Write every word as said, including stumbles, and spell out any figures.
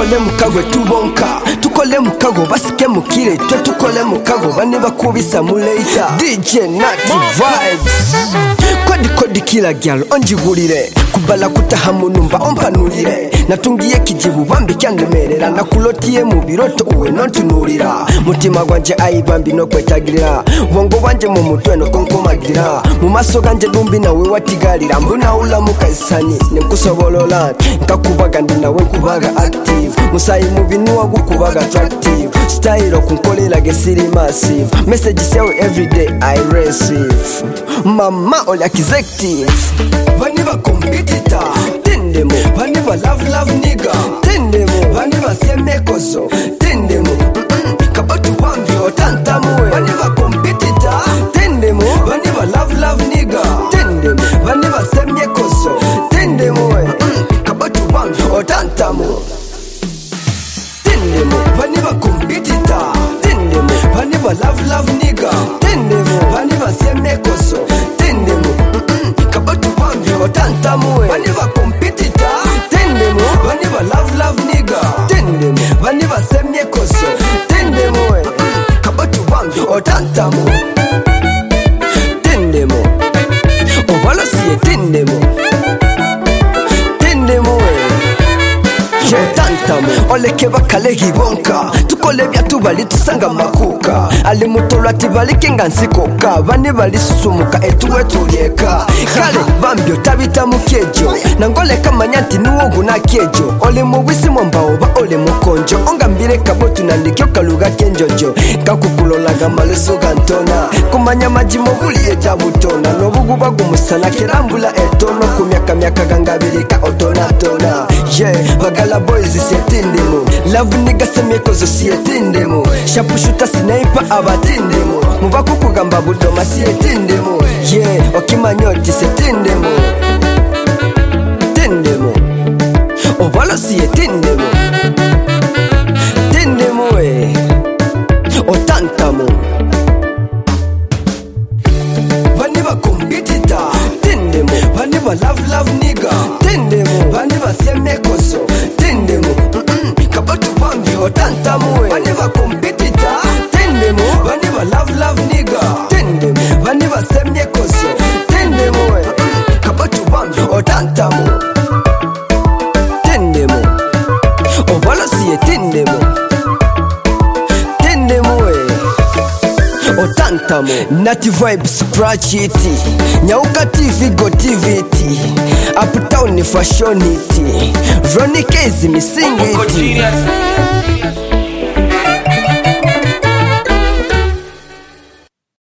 tukole mukago tubonka tukole mukago basike mukire twe tukole mukago bane bakubisa muleta D J Nati Vibes kodi kodi kila gyal onjigulire kubala kutaha munumba ompanulire natungiye kijibu bambi kyandemerera nakulotiye mu biroto uwe nontunulira mutima gwanje ayibambi no kwetagirira wongo wanje mu mutwe no konkomagirira mu maso ganje dumbi nawe watigalira mbuna ula mukasani nkusobolola nkakubaga ndi nawe kubaga active musayi mu binuwa gukubaga attractive style okunkolera gesiri massive message say every day I receive mama all executive bani ba competitor tendemo bani ba love love nigga tendemo bani ba semekoso tendemo kabatu bambi otantamwe bani ba competitor tendemo bani ba love love nigga tendemo bani ba semekoso tendemo kabatu bambi otantamwe tendemo bani ba competitor tendemo bani ba love love nigga tendemo bani ba semekoso tendemo kabatu bambi otantamwe bani ba competitor tendemo bani ba love love nigga tendemo bani ba semekoso tendemo kabatu bambi otantamwe tendemo obala siye tendemo tendemo oleke bakale hibonka tukole byatubali tusanga makuka ali mutolo ati balike ngansikoka bane bali susumuka etuwe tulieka kale bambyo tabita mukejo nangoleka manyanti nuwogu na kejo ole mubisi mwambao ba ole mukonjo onga mbire kabotu nandikyo kaluga kenjojo kakukulolaga maleso gantona kumanya majimo buli etabutona nobugu bagumusana kerambula etono kumyaka myaka gangabirika otona tona yeah bagala boys sietindemo love nigga semyekozo sietindemo shapushuta sniper abatindemo mubaku kugamba budoma sietindemo yeah okimanyoti sietindemo tindemo obalo sietindemo tindemo eh otantamo bani ba competitor tindemo bani ba love love nigga tindemo bani ba semekoso tindemo kabatu bambi otantamwe bani ba competitor tindemo bani ba love love nigga tindemo bani ba semyekoso tindemo kabatu bambi otantamwe tindemo obalo siye tindemo tindemo otantamo Nati Vibes scratch it Nyauka T V go T V T Uptown fashion it Ronnie Case missing it